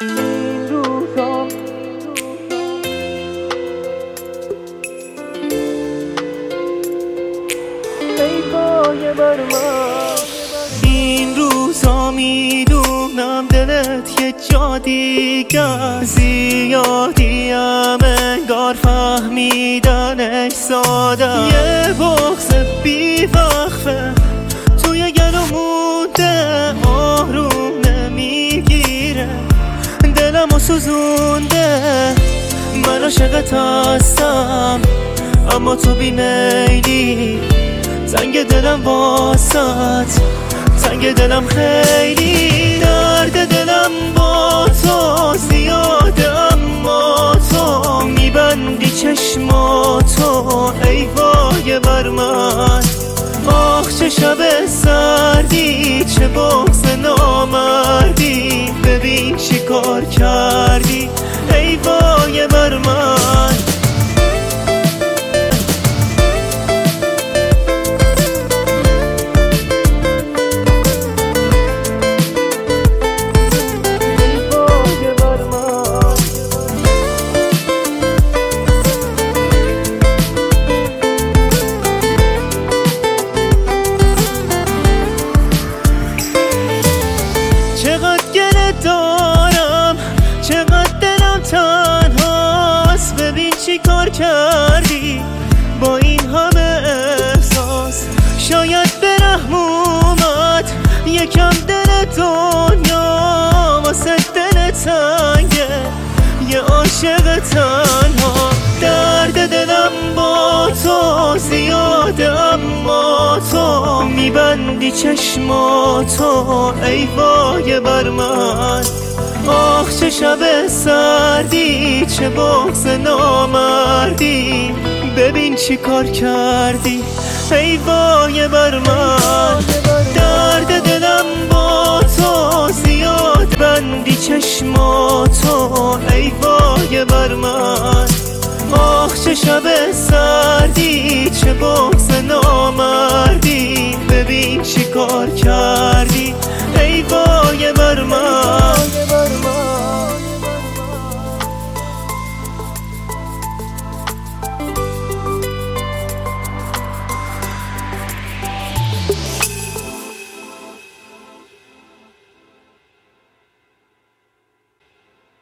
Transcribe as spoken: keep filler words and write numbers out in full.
این روزا ای وای بر من، این روزا میدونم دلت یه جا دیگر زیادیم انگار فهمیدنش ساده، یه بغض بیوقفه توی گلو مونده، آروم نمیگیره دلمو سوزونده. من عاشقت هستم اما تو بیمیلی، زنگ دلم واسط تنگ دلم خیلی، درد دلم با تو زیاده اما تو میبندی چشماتو ای وای بر من. آخ چه شب سردی، چه بغض نامردی، ببین چی کار کردی ای وای بر من. چقدر گله دارم، چقدر دلم تنهاست، ببین چی کار کردی با این همه احساس. شاید به رحم اومد یکم دل دنیا، واسه دل تنگه یه عاشق تنها. درد دلم با تو زیاده اما تو میبندی چشماتو ای وای بر من. آخ چه شب سردی، چه بغض نامردی، ببین چی کار کردی ای وای بر من. درد دلم با تو زیاد بندی چشماتو ای وای بر من. آخ چه شب سردی، چه بغض نامردی، ببین چی کار کردی ای وای بر من.